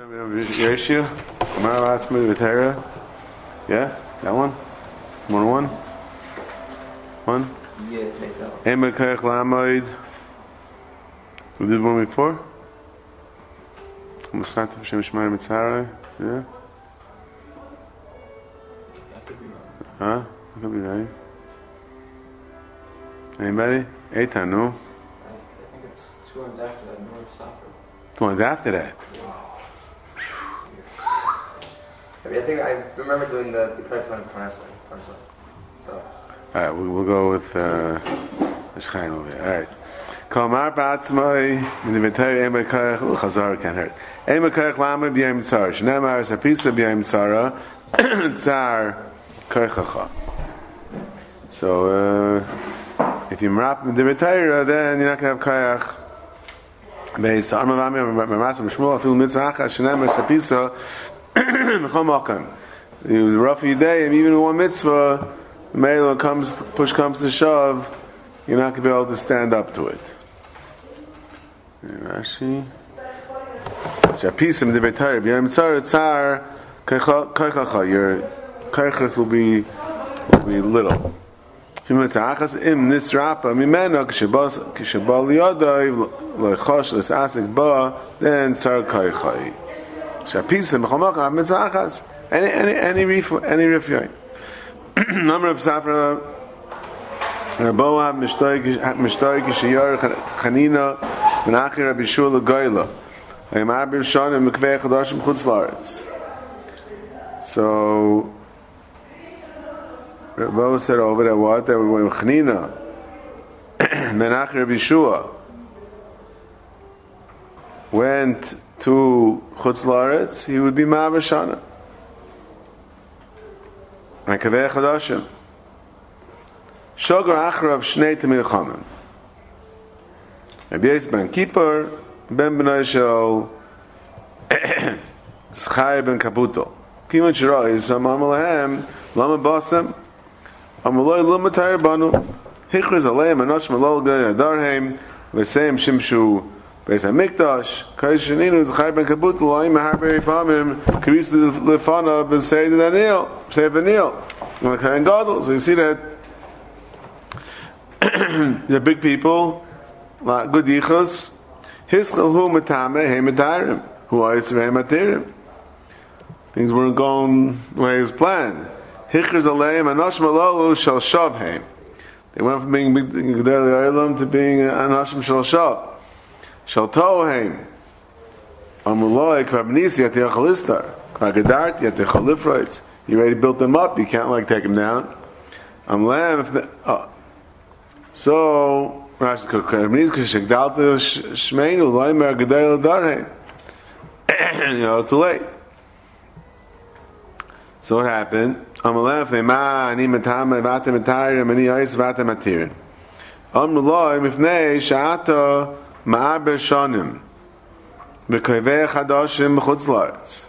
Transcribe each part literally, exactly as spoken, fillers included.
Yerishia, Amar last minute with Hera. Yeah, that one. One one. One. Yeah, take that one. Ema Kayach Lamoid. We did one before. Mustata Hashem Shemai Mitzara. Yeah. That could be wrong. Huh? That could be right. Anybody? Eitan, no? I, I think it's two ones after that. North Soccer. Two ones after that. I mean, I think I remember doing the the correct one honestly. So. Alright, we, we'll go with uh Shchaim over here. Alright. Kamar Batzmai, Minivitari Ema Kayach, Chazar can't hurt. Ema Kayach Lama B'yam Tzara. Shnemar Sapisa B'yam Tzara. Tzar Kaychacha. So, uh, if you mrap Minivitari, then you're not going to have Kayach. Beis Arma Vami, Mamasam Shmuel, Afil Mitzvah, Shnemar Sapisa. The rough day, and even one mitzvah, when comes push comes to shove, you're not going to be able to stand up to it. Rashi. So a piece of the B'Torah, b'yam tzar tzar kaychacha. Your kaychas will be will be little. Im nisrapa mimeno k'shebal liyadai lechosh lesasik ba then tzar kaychai. So a piece of mechamakah mitzvahas. Any any any rif any rifyai. Number of safra. Raboah mishtoy mishtoy kishiyar chanina menachir Rabbi Shua legoyla. Ayimar b'rishon and mekvei chadashim chutz laaretz. So Raboah said over there what that we went chanina menachir Rabbi Shua went to chutz laaretz, he would be ma'aber shana. And kaveh chadashim. Shogar achrav shnei tamil chamim. Rabbi Yosef ben Kippur ben b'nai shel Zchai ben Kaputo. Kiman shirah is amam alahem lama basem amaloi lama tayr banu hichriz aleim anosh malol gay adarheim v'seim shimshu Beis HaMikdash, Kaish Shaninu, Zchai ben Kaputo, Loim Harbe Pamim, Kiris Lefana, B'Seid Daniel, B'Seid Daniel, Karen Gadol. So you see that they're big people, like good yichus. Hischel hu metame he metarim, hu oisrei matirim. Things weren't going the way it was planned. Hichriz aleim anosh malolu shal shavheim. They went from being Gedolei Olam to being anoshim shal shav. Shal toheim. Amuloi kvabnisi at the achalistar. Kvagedarti at the chalifrites. You already built them up. You can't like take them down. Amlem if the, oh. So Rashi kvabnisi kshegdalta shmeinu loimer gedolei darheim. You know, too late. So what happened? Amulem if they ma ani metame vate metayirim ani ois vate matirin. Amuloi mifnei sha'ata ma'aber shonim b'koivei chadashim b'chutz laaretz.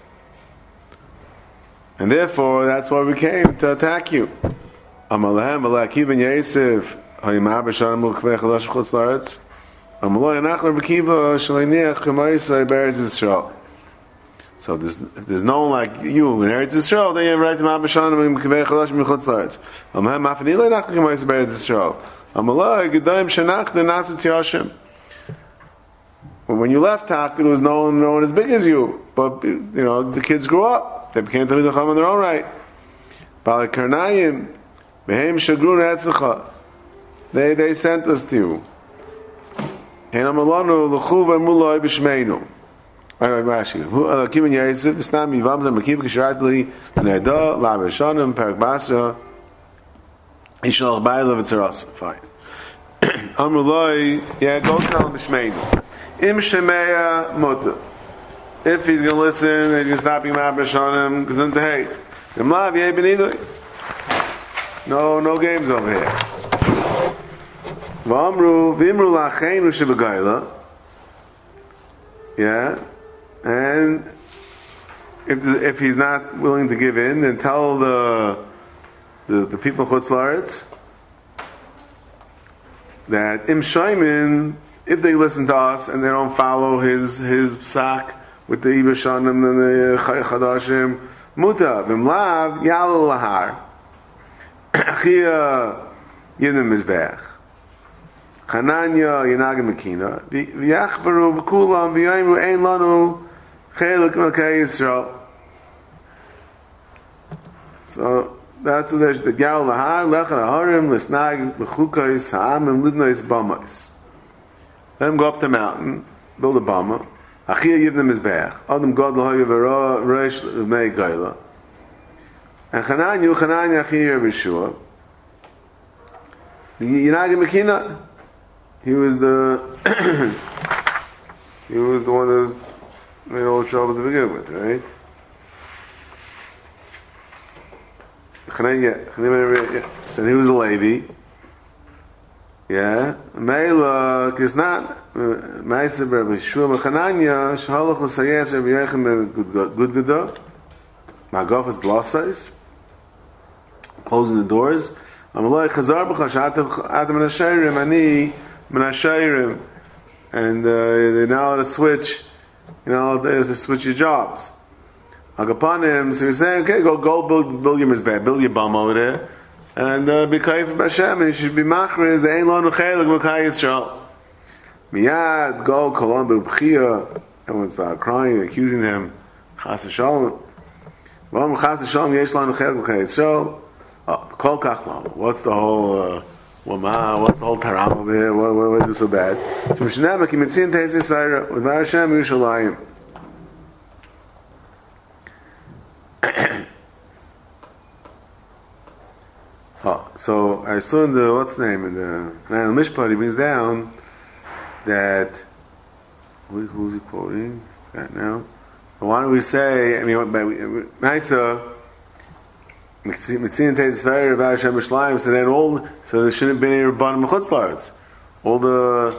And therefore, that's why we came to attack you. Amalehem Alakiv ben Yosef ha'ima'aber shonim b'koivei chadashim b'chutz laaretz. Amaloi anachler b'kiva shleiniach k'moisei be'eretz Yisrael. So there's, if there's no one like you in Eretz Yisrael, then you have right to ma'aber shonim b'koivei chadashim b'chutz laaretz. Amalehem ma'afanilei anachler k'moisei be'eretz Yisrael. Amaloi gedoim shenach denasut yashim. When you left Tak, it was no one, no one as big as you. But, you know, the kids grew up. They became Talmidei Chacham on their own right. Balei Karnayim, Behem Shagrun Etzlecha. They they sent us to you. Henam Alanu, L'chuv Emuloi B'Shmeinu. Rashi. Alakim and Yosef, the Stam Yivam Zem Akiv Kisharatli, Neda, Laber Shanim, Perak Basra, Ishalach Ba'ila V'Tzaras. Fine. Amruloi, yeah, go tell him B'Shmeinu. Im Shemeya Mutter. If he's going to listen, he's going to stop him out on him, because then the hate. Gemlav Yeh Ben No, no games over here. V'amru, V'imru Lachenu Shebegayla. Yeah. And if if he's not willing to give in, then tell the the, the people Chutz Laaretz that Im Shaimin, if they listen to us and they don't follow his his psak, with the Ibashanim and the Chadashim, Muta, Vimlav, Yal Lahar, Chia Yinim Mizbech, Chananya Yanagim Makina, Vyachbaru V'kulam V'yaymu Ein Lanu Chelik Melkei Yisrael. So that's the the Gal Lahar, Lechan Aharim, Lisnag, Bechukais, Ha'amim, Lidnais, Bamais. Let him go up the mountain, build a Bama. Achia Yivnim Mizbech, Adam God Lahoy V'ra, Reish V'nei Gaila. And Chananya, Chananya Achia Yeshua. Yanagim Makina, he was the he was the one that was made all the trouble to begin with, right? So he was a Levi. Yeah. Meila Kisnat Meisa Rabbi Shua Chananya Shahalach L'Sayes Rabbi Yechim Gudgada Magaf is Glassais, closing the doors. Amalai Chazar B'Chash Atam Menashayrim Ani Menashayrim, and uh, they now to switch. You know, they to switch your jobs. Agapanim, so you're saying, okay, go go build build your mizbeh, build your bum over there, and uh, be kaif b'Hashem, and you should be machriz. Ein lo nuchelik b'Chai Yisrael. Miyad go kolon b'Bchia. Everyone started crying, accusing him. Chas v'shalom. V'am chas v'shalom yesh lo nuchelik b'Chai Yisrael. Kol kach lo. What's the whole? Uh, what's the whole taram over here? What what what do so bad? Shemishnemek imitzin teis Yisrael with Hashem Yerushalayim. Oh, so I saw in the what's the name in the Nile Mishpat, he brings down that who, who's he quoting right now? Why don't we say? I mean, Maisa Mitzin Teis Yisrael Rav Hashem B'Shlayim. So then all so there shouldn't have been any Rabbanim Chutzlaretz. All the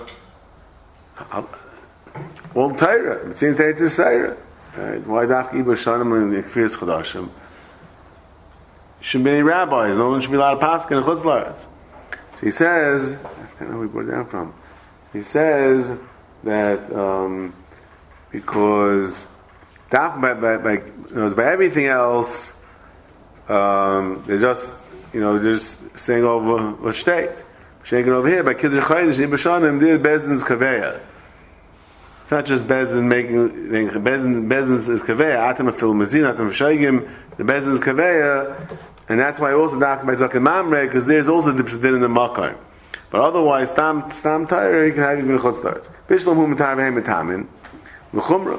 all the Torah Mitzin Teis Yisrael. Right? Why Dafki B'Shanim and the Kfiras Chodashim? Shouldn't be any rabbis. No one should be allowed to pass in Chutz La'aretz. So he says, I don't know where he brought it down from. He says that um, because by, by, by, you know, by everything else, um, they're just you know they're just saying over what state. Shaking over here by Kiddush Chodesh Ibashanim did Bezdin's Kaveya. It's not just Bezdin making Bezdin. Bezdin is Kaveya. Atam Afil Mazin, Atam Shayim. The Bezdin is Kaveya. And that's why also dark by Zaken Mamre, because there's also the Psidin in the Makkah. But otherwise, Stam Stam Tyre, you can have even Chutz La'aretz. Bishlam Hu Metar V'Hem Metamin, V'Chumra.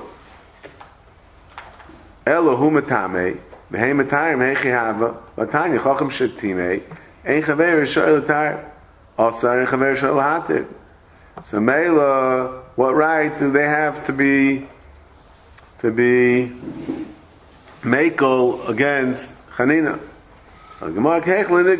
Elo Hu Metame, V'Hem Metarim Hechi Hava, V'Tanya Chacham Shetimei, Ein Chaver Yisrael L'Tar, Asar Ein Chaver Yisrael L'Hatir. So Mela, what right do they have to be to be Mekel against Chanina? This is like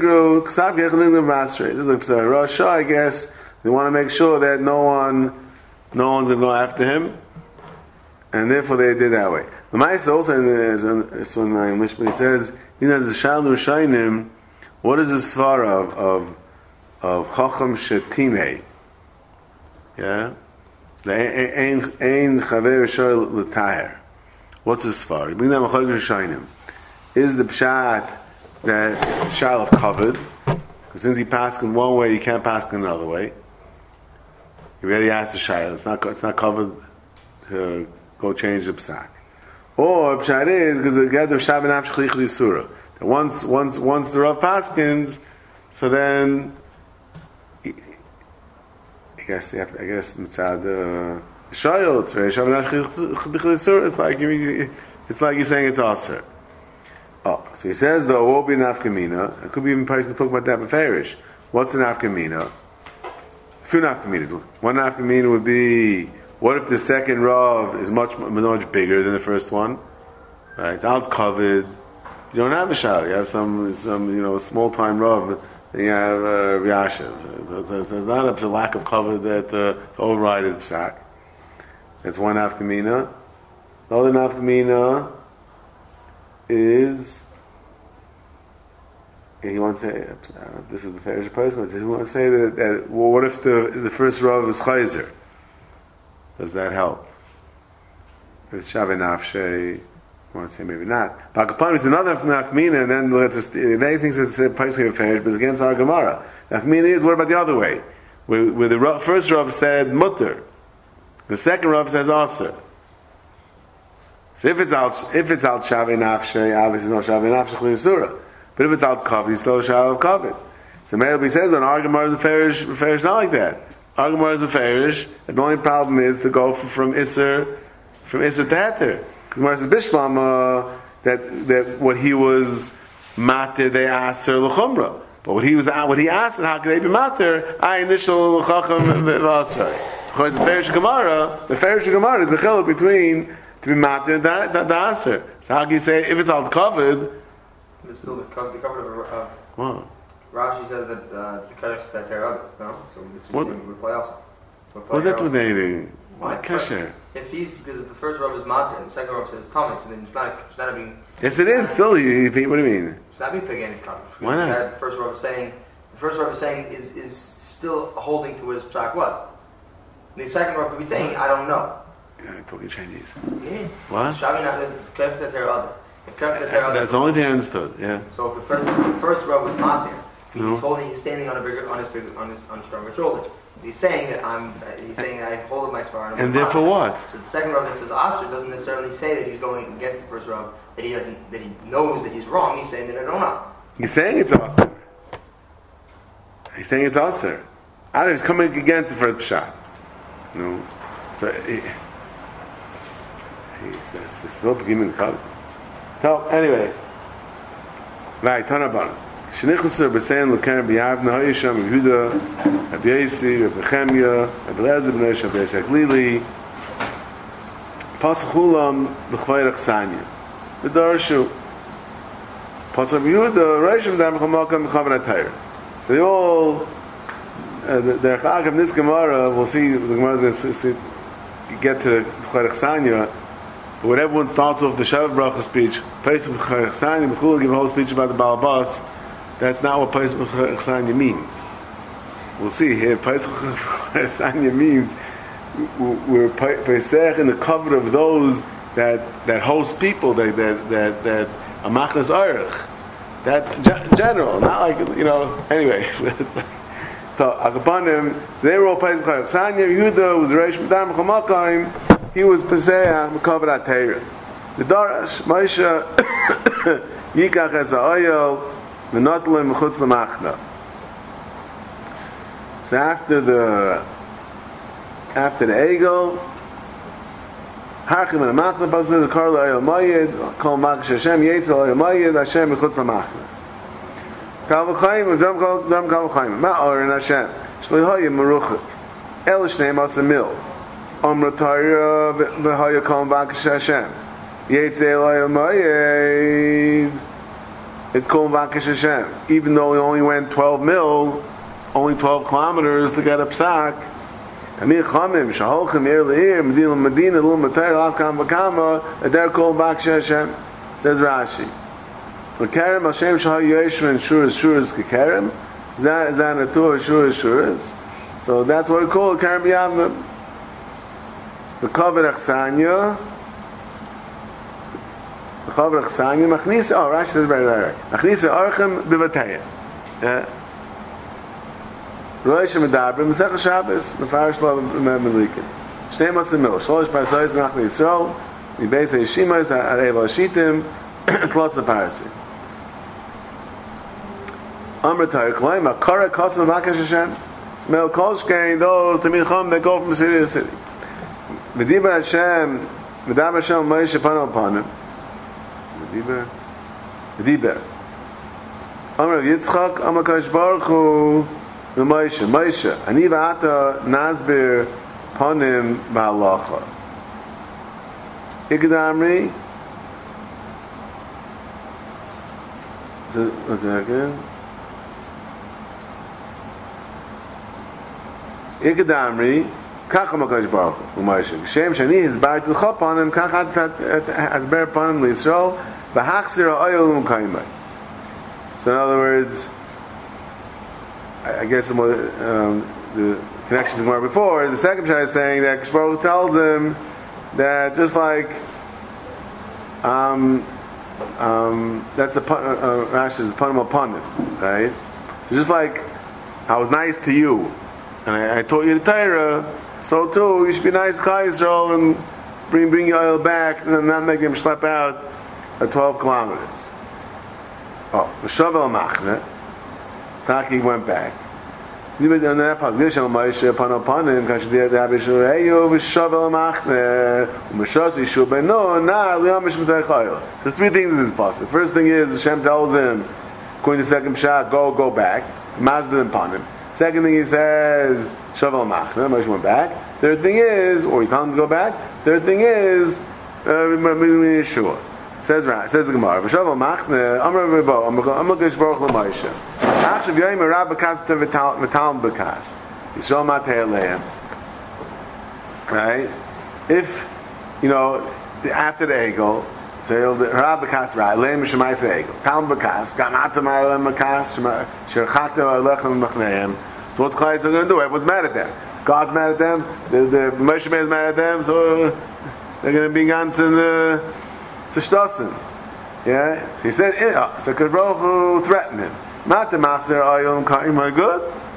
Rasha, I guess. They want to make sure that no one, no one's going to go after him, and therefore they did that way. The Ma'aseh also in the English, but he says, you know, the Shalu Shainim. What is the svara of of of Chacham Shetimei? Yeah, the Ein Ein Chaver Yisrael L'Taher. What's the svara? You bring them a Chacham Shainim. Is the pshat that Shalaf covered, because since he passed in one way, he can't pass in another way. He already asked the Shaila. It's not, it's not covered to go change the psak. Or pshat is because the Gad of Shabbat Nafshich Lichli Surah. Once, once, once the Rav paskins, so then I guess you have to, I guess mitzad the Shaila. It's very Shabbat Nafshich Lichli Surah. It's like you, it's like you're saying it's aser. Oh, so he says though, what will be an nafkamina? It could be even probably talk about that beferish. What's an nafkamina? A few nafkaminas. One nafkamina would be, what if the second rav is much much bigger than the first one? Right, it's out covered. You don't have a shal. You have some some you know small time rav. Then you have uh, Riyashiv. So it's, it's, it's not a lack of cover that uh, the override is psak. That's one nafkamina. The other nafkamina is, and he wants to say, I don't know if this is the fairish person, but he wants to say that, that well, what if the the first rav is chayzer? Does that help? if it's Shavei Nafshei, I want to say maybe not. Bakapan is another Nachmina, and then let's just, they think it's a Paiskim Ferish, but it's against our Gemara. Nachmina is, what about the other way? Where, where the Rav, first Rav said Mutter, the second Rav says Aser. So if it's out, if it's out Shavei Nafshei, obviously no Shavei Nafshei Chli but if it's out Kavod, it's still a Shavei Kavod. So Melby says on our Gemara is Ferish, Ferish not like that. Our Gemara is Ferish, and the only problem is to go from, from Isser, from Isser to Heter. Gemara says Bishlam uh, that that what he was mater they aser l'chumra, but what he was what he asked, how could they be mater? I initial l'chacham v'asray. Because the Ferish Gemara, the Ferish Gemara is a chiluk between to be mater and the, the aser. So how can you say if it's all covered? It's still the cover, the cover of uh, What? Rashi says that uh, the kaddish that they're other. No, so this What? would reply also. What's that with anything? Why? What kasher? If he's because the first row is mater and the second row says Thomas, so then it's not it's not being. Yes, it is still. You, you, what do you mean? It's not being pig against kaddish. Why not? The first row is saying the first row is saying is is still holding to what his psak was. The second row could be saying I don't know. Yeah, I'm talking Chinese. Yeah. What? Shavina is kaddish that they're other. That's the only thing I understood. Yeah. So if the first the first row was mater. No. He's holding. He's standing on a bigger, on his bigger, on his on stronger shoulders. He's saying that I'm. Uh, he's saying that I hold my svar. And, And therefore what? So the second row that says Asr doesn't necessarily say that he's going against the first row. That he doesn't. That he knows that he's wrong. He's saying that I don't know. He's saying it's Aser. He's saying it's Aser. Either he's coming against the first pshat. No. So he, he says it's still beginning to come. So anyway, right. Tanaban. Shenichusar b'sein l'keren b'yavna ha'yisham Yehuda Rabbi Yosi Rabbi Chemya Rabbi Lezer b'nei Rabbi Yisrael Glili Pasach Hulam b'chvay Rechsanya V'darshu Pasach Yehuda Reishim Dam Chamakam b'chavan HaTayr. So they all uh, the the Rechag of this Gemara, we'll see the Gemara is going to see, get to b'chvay Rechsanya. But when everyone starts off the Shavuot Bracha speech, Pesach b'chvay Rechsanya, B'chul give a whole speech about the Balabas. That's not what Pesach Chesanya means. We'll see here. Pesach Chesanya means we're Pesach in the cover of those that that host people that that that that Amachnas Arich. That's ge- general, not like you know. Anyway, so Akapanim. So they were all Pesach Chesanya. Yehuda was Reish Medam Chamakayim. He was Pesach Mekaver Atayrim. The Darash Moshe Yikach as Ayel. So after the after the Egel, Harchim and Machna Bazil the Karla Ayel Mayid, Kol Makish Hashem Yetzel Ayel Mayid Hashem Mechutz LaMachna. Kal V'chaim Dam Kal Dam Kal V'chaim Ma'or in Hashem Shlihoyim Meruchik El Shnei Masamil Omra Torah V'Haya Kol Makish Hashem Yetzel Ayel Mayid. It's called Vakish Hashem. Even though we only went twelve mil, only twelve kilometers to get a psak. Amir Chamim, Shaholchim, Ir Le'ir, Medina, Medina, Lul Matayr, Laskam Vakama, they're called Vakish Hashem. Says Rashi. For Kerem, Hashem, Shahal Yeshua, and Shuras, Shuras, Kekerem. Zanatur, Shuras, Shuras. So that's what we call it, Kerem Yavna. The Kavod Achsanya. Chavar Chsanya Machnisa. Oh, Rashi says very right. Machnisa Archem Bivataya. Yeah. Rosh Medabrim Masech Shabbos Mefarish Lo Melikin. Shnei Masamil Shlosh Parasais Nach Yisrael Mibeis Yeshimas Areva Shitim Tlos Parasi. Amr Tayr Klaim Akara Kosav Vakish Hashem. Smell Kolshkein those to Milcham that go from city to city. V'dibar Hashem V'dam Hashem Moshe Pano Panim. V'dibar V'dibar Amr Yitzchak Amar Kadosh Baruch Hu Moshe Moshe Ani v'ata Nazbir Panim Ba'alacha Ikadamri What's that again? Ikadamri Kach Amar Kadosh Baruch Hu Moshe Shem Shani Hizbarti L'cha Panim Kach Hazber Panim L'Yisrael V'hachzir Ha'oil L'Mkaimai. So in other words, I guess the, um, the connection to Gemara before, the second Shai is saying that Kadosh Baruch Hu tells him that just like um, um, that's the pun- uh, Rashi is the punam upon it, right? So just like I was nice to you, and I, I taught you the Torah, so too you should be nice to Klal Yisrael and bring bring your oil back, and not make him schlep out at twelve kilometers. Oh, the Shavel Machne, Staki went back. So what's Klai So three things in this passage. First thing is Hashem tells him, according to the second pshat, go go back. Mazbid upon him. Second thing he says, Shavel Machne, Moshe went back. Third thing is, or he told him to go back. Third thing is, uh, Yeshua. Says right, says the Gemara. Shavel Machne, Amar Rebo, Amar Gesh Baruch LaMoshe. Achshav Yoyim Rav Bekas V'Tal Bekas. Yisrael Matei Aleim. Right? If, you know, after the Egel, so Rav Bekas Ra, Aleim Shemai Se Egel. Tal Bekas, Ganata Ma'alem Bekas, Sherchata Alechem Machneim. So what's Klai Yisrael going to do? Everyone's mad at them. God's mad at them. The, the Moshe is mad at them. So they're going to be ganz in the Zishtosin. Yeah? So he said, yeah. So Baruch Hu threatened him. Not the Maser Ayom Kaim HaGud.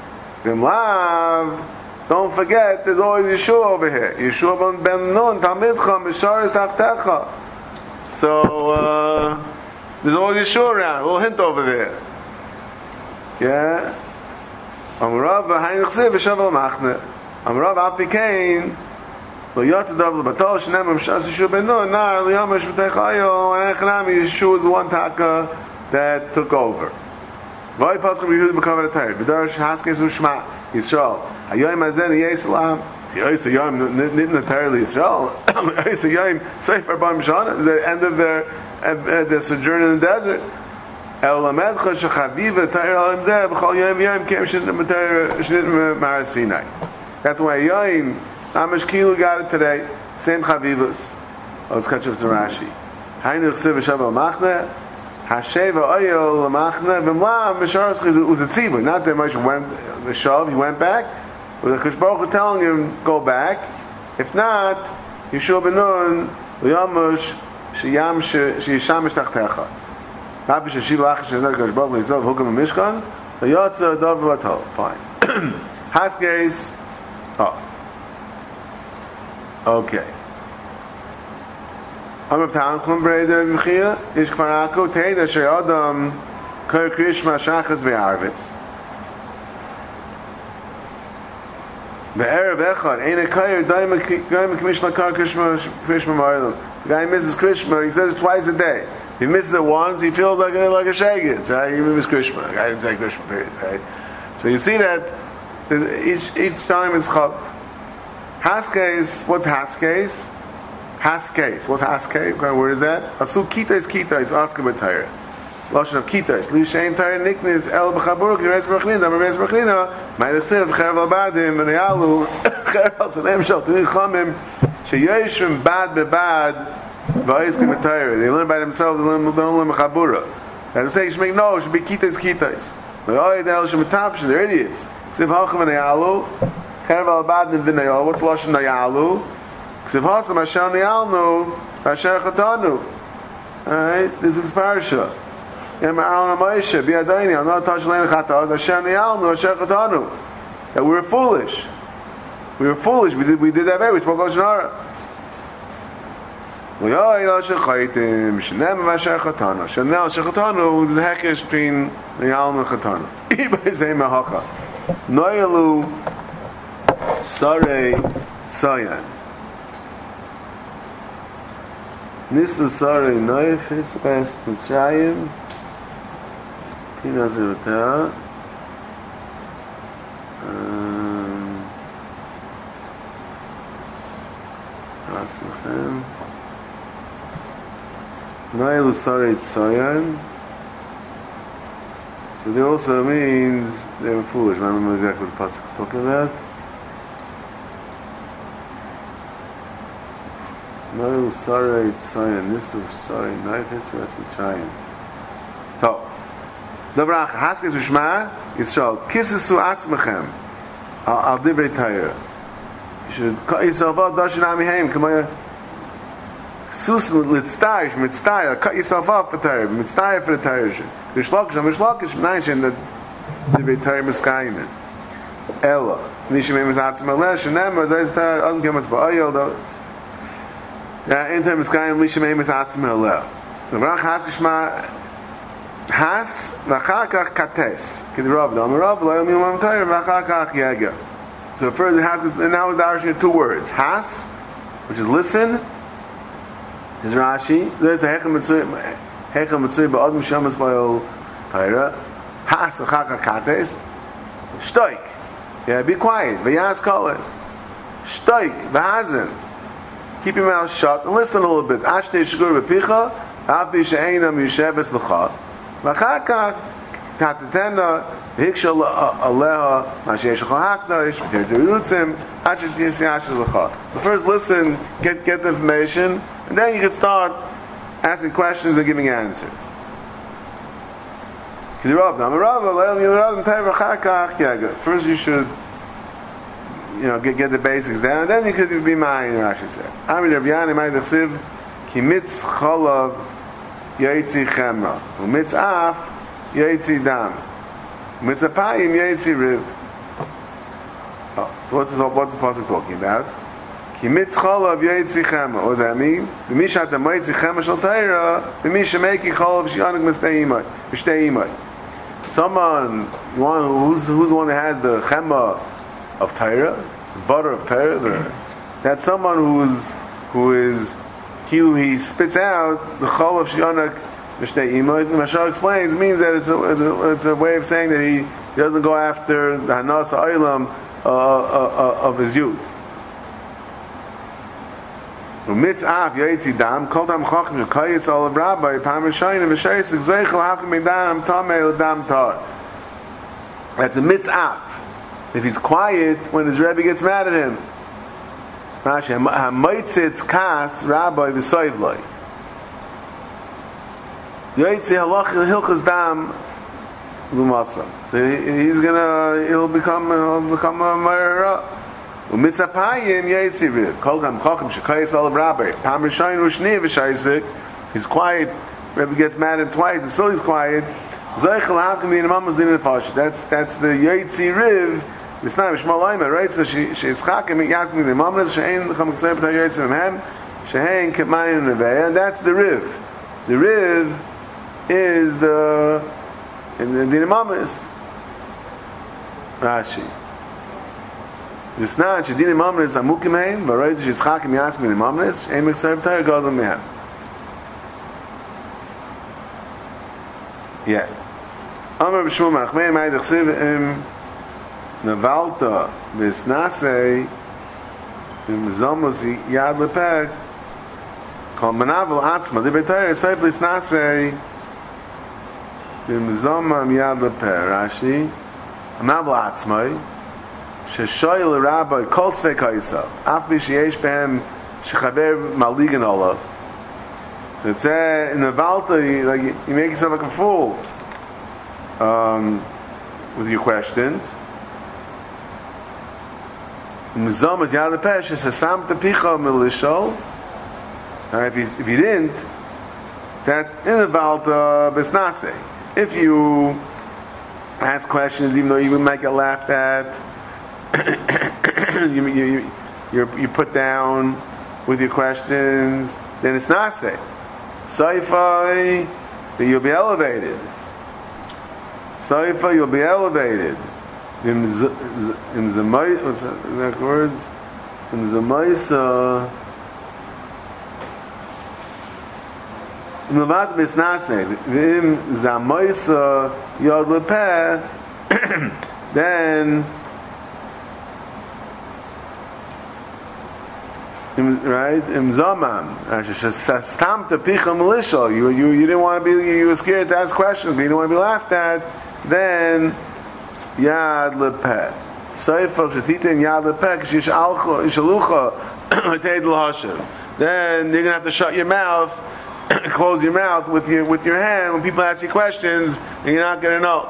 V'mlav, don't forget, there's always Yeshua over here. Yeshua ben Nun, Talmidcha, Misharis Tachtecha. So, uh, there's always Yeshua around. A little hint over there. Yeah? Amrav v'hayin chsiv v'shavel machne. Amrav apikein. Lo yatzadav l'batol shenem Mishas Yeshua ben Nun. Nar liyamash v'teichayo. And Echanami, Yeshua is the one taka that took over. Vay pasuk b'yud b'kav v'tayr. B'darash haskes u'shma Yisrael. Hayoyim hazen yesalam. Yoyis hayoyim nitn v'tayr l'Yisrael. Yoyis hayoyim sefer b'am shana. Is the end of their uh, their sojourn in the desert. El lamedcha shechaviv v'tayr alim deh b'chol yoyim yoyim kem shnitn v'tayr shnitn v'mar Sinai. That's why Yoyim Amish Kilu got it today. Same chavivus. Oh, let's catch up to Rashi. Haynu chsiv v'shavel machne. Hasheva Oyel Lamachna V'mlam Misharos Chizul was a tzibur. Not that much went the shav. He went back. But the Kadosh Baruch Hu telling him go back. If not, Yeshua ben Nun L'Yamush Sheyam Sheyishamish Tachtecha. Rabbi Sheshiva Achash Shezar Kadosh Baruch Hu Yisov Hukum Mishkan V'yotzer Dov V'Vatol. Fine. Haskes. Oh. Okay. Amr Tan Klum Breder Mechia Ish Kvarako Teida Shei Adam Kar Krishma Shachas Ve'arvitz Be'erev Echad Ein Ekayir Daim K'mishla Kar Krishma Krishma Marlon. The guy misses Krishma. He says it twice a day. If he misses it once, he feels like a, like a shagitz, right? He misses Krishma. The guy didn't say Krishma, period, right? So you see that each each time is Chav. Haskes, what's Haskes? Haskes. What's Haskes? Where is that? Asu Kitais Kitais, Oscar B'Tayr. Lashon of Kitais. Li Shein Tayr Niknis El B'Chabur Ki Reis B'Chlina Dam Reis B'Chlina Ma'ilechsev B'Cherev Al-Badim V'Neyalu Cherev Al-Sanem Shal Tini Chamim Sheyeshim Bad B'Bad V'Ois Ki B'Tayr. They learn by themselves, they learn B'Chabura. And they say, you should make no, it should be Kitais Kitais. V'Oy Del Shem B'Tapshin, they're idiots. Ksiv Hachim V'Neyalu Cherev Al-Badim V'Neyalu. What's Lashon Neyalu? Ksiv Hasam Hashem Ne'alnu Hashem Chatanu. Alright, this is Parsha. Yem Aaron HaMoshe B'Yadayni I'm not touching Lein Chataz Hashem Ne'alnu Hashem Chatanu. That we were foolish. We were foolish. We did we did that very. We spoke Lashon Hara. V'yoy Lashon Chaytim Shenem Hashem Chatanu. Hashem Hashem Chatanu is a hekesh between Ne'alnu and Chatanu. Ibay Zay Mehacha Noyalu Sarei Sayan Nisu Sarei Noif Hisbes Mitzrayim Pinas Ruta Ratzmachem Noyalu Sarei Tzayan. So they also means they were foolish. I don't remember exactly what the pasuk is talking about. No sorry, Tzayin. This is sorry. Knife is for us Mitzrayim. So, Dobrach Haskes Ushma Yisrael Kisesu Atzmachem Al Divrei Torah. You should cut yourself out. Dashin Amiheim. Come on. sus litztarish mitztarish, cut yourself off for Torah, mitztarish for the Torah. Rishlakish, Rishlakish, Menashe, the the Torah miskayim. Ella, Nishimei mizatzim aleh, shenem, zayz Torah, adam kemas ba'ayel, though. Yeah, in Torah miskayim, Nishimei mizatzim aleh. The Barach has kishma has v'achakach kates. Kid Rav, the Amarav, lo yom yom Torah, v'achakach yega. So further has, and now we're darshing two words. Has, which is listen, is Rashi. There's a hechel mitzvah, hechel mitzvah ba'adam shamas ba'ol Torah. Has v'achakach kates. Shtoik. Yeah, be quiet. V'yaz kol it. Shtoik. V'hazen. Keep your mouth shut and listen a little bit. Ashtei shgur b'picha. Afi she'einam yusheves l'cha. V'achakach katetena hikshal aleha ma'ashesh l'chahakna ish v'ter terutzim asher tiyasi asher l'cha. But first listen, get, get the information, and then you can start asking questions and giving answers. First you should, you know, get, get the basics down, and then you could be mine, Rashi says. Ami Rabbi Yani might have ki mitz cholav yaitzi chemra, umitz af yaitzi dam, umitz apayim yaitzi riv. Oh, so what's this, what's this pasuk talking about? Ki mitz cholav yaitzi chemra. What does that mean? B'mishat ha'maitzi chemra shel Torah, b'misha meiki cholav sh'yanik m'stei imay, m'stei imay. Someone, one who's who's the one that has the chema of Torah, the butter of Torah. That's someone who's who is he he spits out the chol of shianak mishnei imot. Mashal explains means that it's a it's a way of saying that he, he doesn't go after the hanas ha'olam uh, uh, uh, of his youth. Mitzaf yaitzi dam kol dam chacham shekayis al rabbi pam rishayim v'shayis zeichel hakim medam tamei l'dam tar. That's a mitzaf. If he's quiet when his rebbe gets mad at him. Rashi ha'maitzitz kas rabbi v'soivloi. Yaitzi halach hilchas dam l'masam. So he, he's gonna he'll become he'll become a murderer. Umitzapayim yaitziv. Kol gam chacham shekayis al rabbi. Pam rishayin ushni v'shaisik. He's quiet. Rebbe gets mad at him twice, and still he's quiet. Zeichel hakim in mama's din nefash. That's that's the yaitzi riv. It's not Shmuel Leimer, right? So she she's chakim yakim in mama's shein cham ktzav b'tay yaitziv hem shein kemayin neveya. And that's the riv. The riv is the in the din mama's. Rashi. Yisnan shedin imamnes amukim heim, v'roitz shizchakim yasmin imamnes, ein meksav tayr gadol mehem. Yeah. Amar b'shmul marachmei ma'id achsiv im nevalta v'snasei im zomos yad lepek kol menavel atzma di b'tayr esayf l'snasei im zomam yad lepek. Rashi menavel atzmai ששויל רבי כל ספק היסה אף מי שיש בהם שחבר מליגן עליו. So it's a, in the Valta you, like, you make yourself like a fool um, with your questions. Mzomas yad pesh is a sam tepicha milishol. If you if you didn't, that's in the Valta besnase. If you ask questions even though you might get laughed at, you, you, you, you put down with your questions, then it's nase. Saifai, then you'll be elevated. Saifai, you'll be elevated. In Zamai, what's that, the next words? In Zamaisa, in Lavat Bisnase, in Zamaisa, Yod Lepeh, then right? Im Zaman, Stam Tepicha Militia. You you you didn't want to be you were scared to ask questions, but you didn't want to be laughed at. Then Yad Lepeh. Seifach Shetitin Yad Lepeh Shish Alcha Ishalucha Teid L'Hashem. Then you're gonna have to shut your mouth, close your mouth with your with your hand when people ask you questions, and you're not gonna know.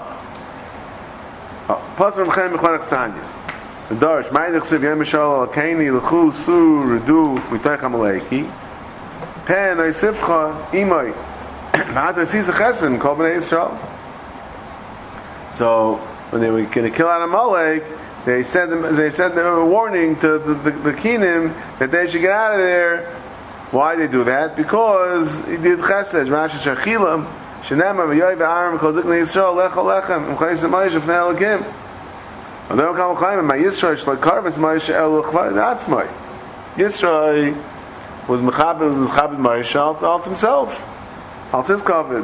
Pasuk Mechem Mechonach Sanya. The Darsh, Ma'idach Siv Yem Mishal Al Kaini L'Chu Su Redu Mitay Chamaleki. Pen or Sifcha Imoy. Ma'at Sisa Chesed Kol Bnei Yisrael. So when they were going to kill Amalek, they sent them. They sent them a warning to the, the, the Kinim that they should get out of there. Why they do that? Because he did Chesed. Rashi Shachilam Shenema V'Yoy V'Aram Kol Ziknei Yisrael Lecha Lechem M'Chayis Ma'Yish V'Nei Elokim. And then Kol Chaim Ma Yisrael Shloi Karvus Ma'Yish El L'Chvay. That's my Yisrael was Mechabed was Mechabed Ma'Yish Al himself. Al his covered.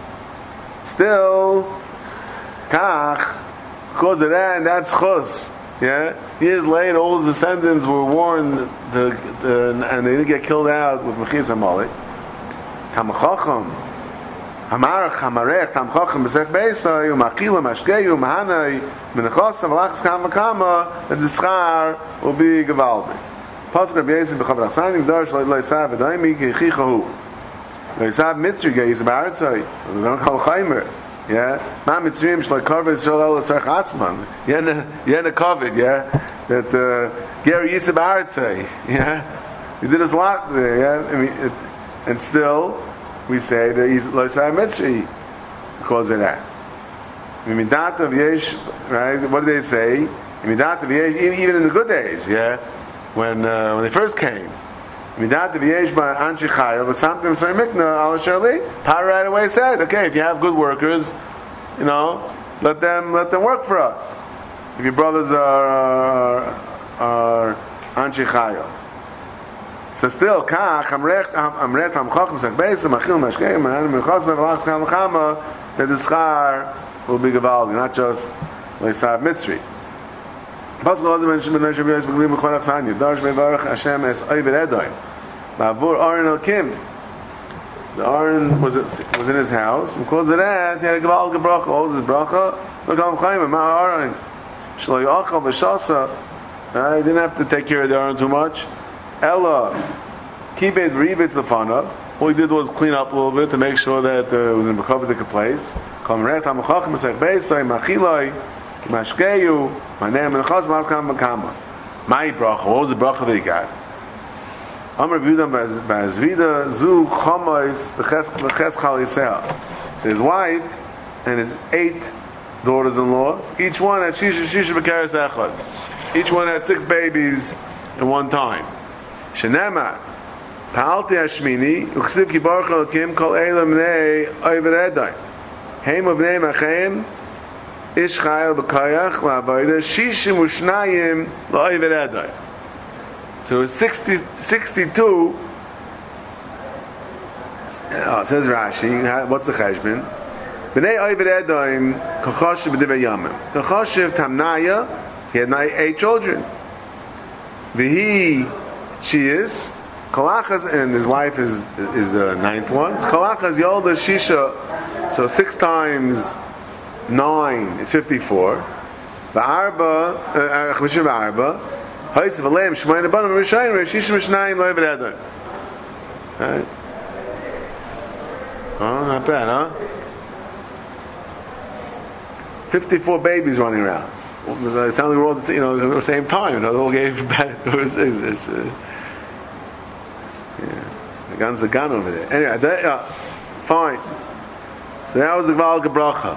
Still. Kach, because of that, that's chus. Yeah, years later, all his descendants were warned, to, to, and they didn't get killed out with Mechis Amalek. Tamachacham, Hamarach, Hamarech, Tamachacham, Besech Beisai, Umachila, Mashkeyu, Mahanai, Menachosam, Lachs Kamakama, and the schar will be Gevaldi. Pasuk Rabbi Yosef b'Chavar Achsanim, Darsh Loisav, Edaimi, Kechichahu. Loisav Mitzri, Geis Ba'artzai, Don't call Chaimer. Yeah, Ma Mitzrayim Shloi Karved Yisrael El Tzarech Atzman. Yena Yena Kovid. Yeah, that uh, Gary Yisib Aratzei. Yeah, he did us a lot there. Yeah, I mean, it, and still we say that he's Loisai Mitzri because of that. Midat of Yesh, right? What do they say? Midat of Yesh, even in the good days. Yeah, when uh, when they first came. Midat of Yesh by Anshi Chayil, but something Sar Mikna Al Shirley. Par right away said, okay, if you have good workers, you know, let them let them work for us. If your brothers are are Anshi Chayil, so still Kach Amrech Amret Amchach Misak Beis Machil Mashkei Man Mechasna V'Lachs Kam Chama that the schar will be Gevaldi, not just Leisav Mitzri. Pasuk also mentioned in Rabbi Yosef b'Glim b'Chol Achsanya. Darsh mevarach Hashem es Oived Edom. Ba'avur Aaron Elkim. The Aaron was was in his house, and because of that, he had a Geval Gebracha. What was his bracha? Look how I'm Chaim, Ma Aaron. Shlo Yochel b'Shasa. He didn't have to take care of the Aaron too much. Ella Kibed Ribitz Lefanav. All he did was clean up a little bit to make sure that uh, it was in a covered place. Kamret HaMachachim B'Sech Beisai Machiloi Mashkeyu, my name and Chaz Maskam Makama. My bracha, what was the bracha that he got? Amr B'Yudam B'Azvida Zu Chomois B'Ches Chal Yisrael. So his wife and his eight daughters-in-law, each one had Shisha Shisha B'Keres Echad. Each one had six babies at one time. Shenema Pa'alti Hashmini Uksiv Ki Baruch Elokim Kol Elam B'nei Oived Edom Heim B'nei Machem Ish Chayil B'Kayach L'Avodah Shishim U'Shnayim L'Oived Edom. So it's sixty, sixty-two. Oh, says Rashi. What's the cheshbon? B'nei Oived Edom Kachoshev B'Divrei Yamim. Kachoshev Tamnaya. He had nine, eight children. V'hi Chias Kolachas, and his wife is is the ninth one. Kolachas Yolda Shisha. So six times nine is fifty-four. V'arba Achmishim V'arba Ha'isif Aleim Shemayin Abanim Rishayim Rishishim Mishnayim Lo'Oived Edom. Right? Oh, not bad, huh? Fifty-four babies running around. It sounds like we're all, you know, at the same time. You know, they all gave back. It was, it's, it's, uh, yeah, the gun's the gun over there. Anyway, that, uh, fine. So that was the Gval Gebracha.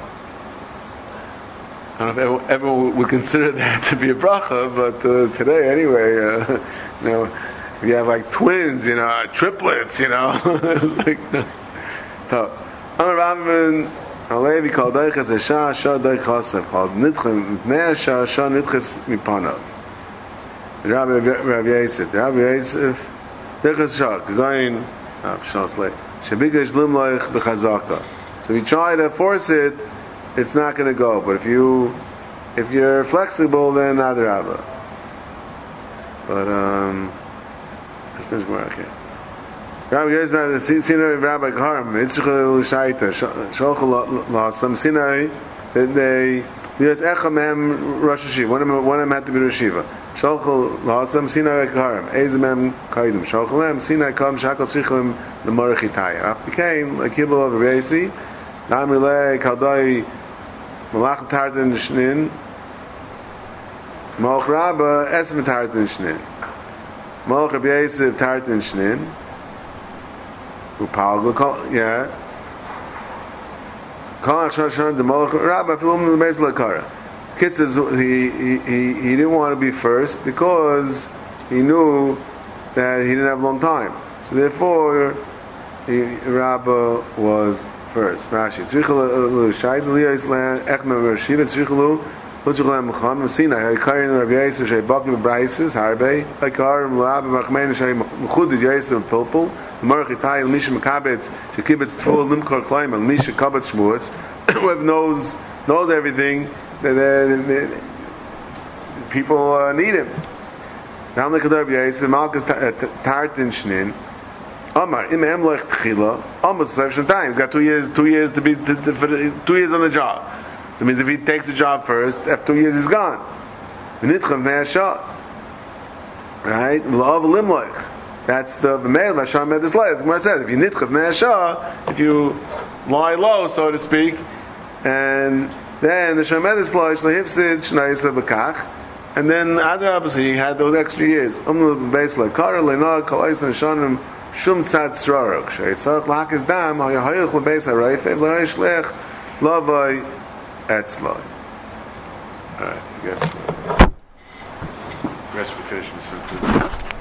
I don't know if everyone would consider that to be a bracha, but uh, today, anyway, uh, you know, if you have like twins, you know, triplets, you know, like, so, Amar Rambam, Alevi called Deiches Esha, Shah Deich Chosev, called Nitchem, Mea Shah, Shah Nitches Mipanav. Rabbi Rabbi Yosef, Rabbi Yosef, Deiches Shah, going, oh, Shah's late, Shebigesh Limloich B'Chazaka. So if you try to force it, it's not going to go. But if you, if you're flexible, then Adrabah. But um, let's finish more here. Rabbi Yosef, the Sinai of Rabbi Kaharim, Yitzchak L'Shaita, Sholchel L'Asam Sinai, that they, there's Echa Mehem Rosh Hashiva. One of them, one of them had to be Rosh Hashiva. Sholchel L'Asam Sinai Kaharim, Eiz Mehem Kaidum. Sholchel L'Asam Sinai Kaharim Shakal Tzrichim L'Morech Itaya. Af became a Kibbutz of Rabbi Yossi. Namilei Kaldai Malach Tartan Shnin Malach Rabba Esem Tartan Shnin Malach Rabbi Yosef Tartan Shnin Upal, yeah. Rabbi, Kitzes, he, he, he, he didn't want to be first because he knew that he didn't have a long time. So therefore, he, Rabbi was first. Rashi. Tzrichelu shayid liyos land ekmem rashiva tzrichelu lutzulem mecham Sinai. Hakarin Rabbi Yosef sheibakim b'braises harbe. Hakarim Rabbi Machmein shei mechudid Yosef pilpul. Marchi tayil misha mekabetz shekibetz tful limkor klaim al misha kabetz shmuas. Whoever knows knows everything. The, the, the, people uh, need him. Now look at Rabbi Yosef Malkus Tartin Shnin. Amar im emlech tchila almost seven times. Got two years, two years to be to, to, for the, two years on the job. So it means if he takes the job first, after two years he's gone. V'nitchav ne'asha. Right? V'la'av limlech. That's the B'meil Hashem made this life. The Gemara says if you nitchav ne'asha, if you lie low, so to speak, and then the Shem made this life lehifsid shnaisa b'kach. And then Adrab, he had those extra years. Umnu b'beis le'kar le'nah kalais neshanim shum tzad srarok. She'itzarach l'hakis dam ha'yahayich l'beis ha'rayfev l'ha'yishlech l'avay etzloi. Alright, I guess. Uh, rest we finish in the